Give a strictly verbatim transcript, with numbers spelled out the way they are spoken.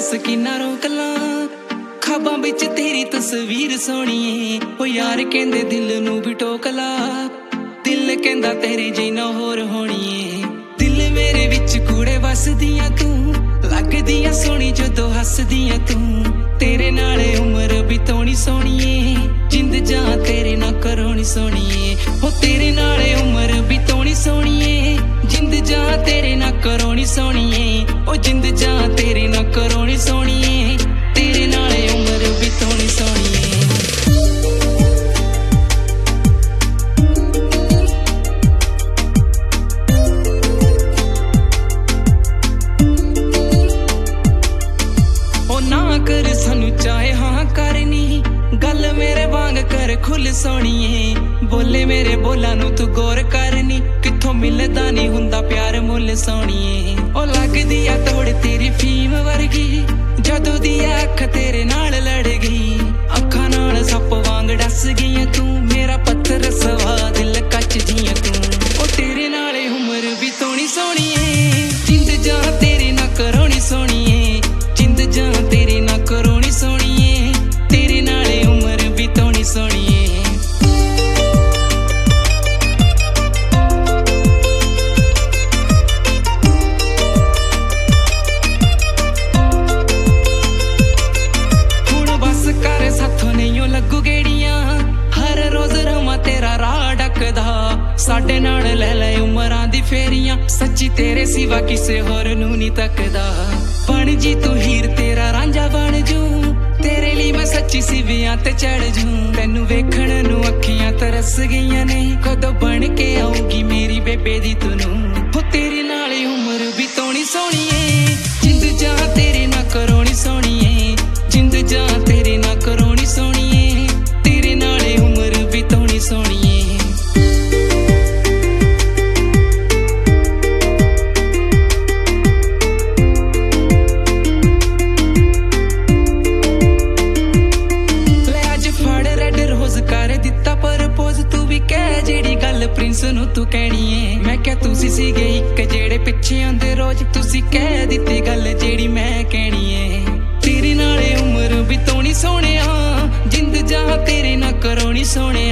दस किन्ना रोक ला खाबां विच तेरी तस्वीर सोहणीए ओ यार कहंदे दिल नूं भी टोक ला दिल कहंदा तेरे जिन्ना होर होणीए दिल मेरे विच कूड़े वसदियां तू लगदियां सोहणी जदों हसदियां तू तेरे नाल उम्र बिताउणी सोहणीए जिंद जां तेरे नाल करोणी सोहणीए ओ तेरे नाल उम्र बिताउणी सोहणीए जिंद जां तेरे नाल करोणी सोहणीए ओ जिंद जां तेरे नाल करोणी सोहणीए तेरे नाल उम्र बिताउणी सोहणीए कर सानू चाहे हाँ करनी गल मेरे वांग कर खुल सोहणीए बोले मेरे बोला नू तू गौर करनी किथों मिलदा नहीं हुंदा प्यार मुल सोहणीए ओ लगदी आ तोड़ तेरी फीम वर्गी जदों दी अख तेरे नाल लड़ गई अखां नाल सप वांग डस गई तू मेरा पत्थर सवा दिल कच जियां तू ओ तेरे नाल उम्र बिताउणी सोहणीए जिंद जां तेरे नाल करोणी सोहणीए जिंद जां तेरे नाल करोणी सोहणीए तेरे नाल उम्र बिताउणी सोहणीए हुण बस कर साथों नहीं लगू गेड़ियां हर रोज रवां तेरा राह डकदा साडे नाल लै लै उमरां दी फेरियां सच्ची तेरे सिवा किसे होर नूं नहीं तकदा बन जी तू हीर तेरा रांझा बन जू तेरे लिए मैं सच्ची सिवियां ते चढ़ जू तैनू वेखण नू अखियां तरस गईयां ने कदों बन के आऊगी मेरी बेबे दी तू नू हो तेरे नाल उम्र बिताउणी सोहणीए जिंद जां तेरे नाल करोणी सोहणीए जिंद जां तेरे नाल करोणी सोहणीए तेरे नाल उम्र बिताउणी सोहणीए प्रिंस नू तू कहनी है मैं क्या तुसी सीगे इक जेड़े पिछे आंदे रोज तुसी कह दित्ती गल जेड़ी मैं कहनी है तेरे नाल उम्र बिताउणी सोहणिया जिंद जां तेरे नाल करोणी सोहणिया